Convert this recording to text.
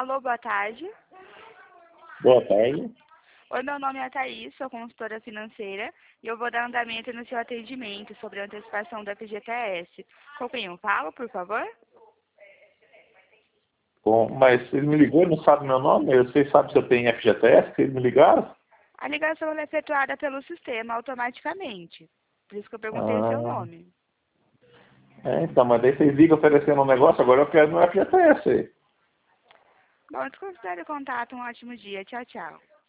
Alô, boa tarde. Boa tarde. Oi, meu nome é Thaís, sou consultora financeira e eu vou dar andamento no seu atendimento sobre a antecipação da FGTS. Com quem eu falo, por favor? Bom, mas ele me ligou e não sabe meu nome? Vocês sabem se eu tenho FGTS? Que eles me ligaram? A ligação é efetuada pelo sistema automaticamente. Por isso que eu perguntei o seu Ah, nome. então, mas daí vocês ligam oferecendo um negócio, agora eu quero meu FGTS aí. Bom, desconsidere o contato, um ótimo dia. Tchau, tchau.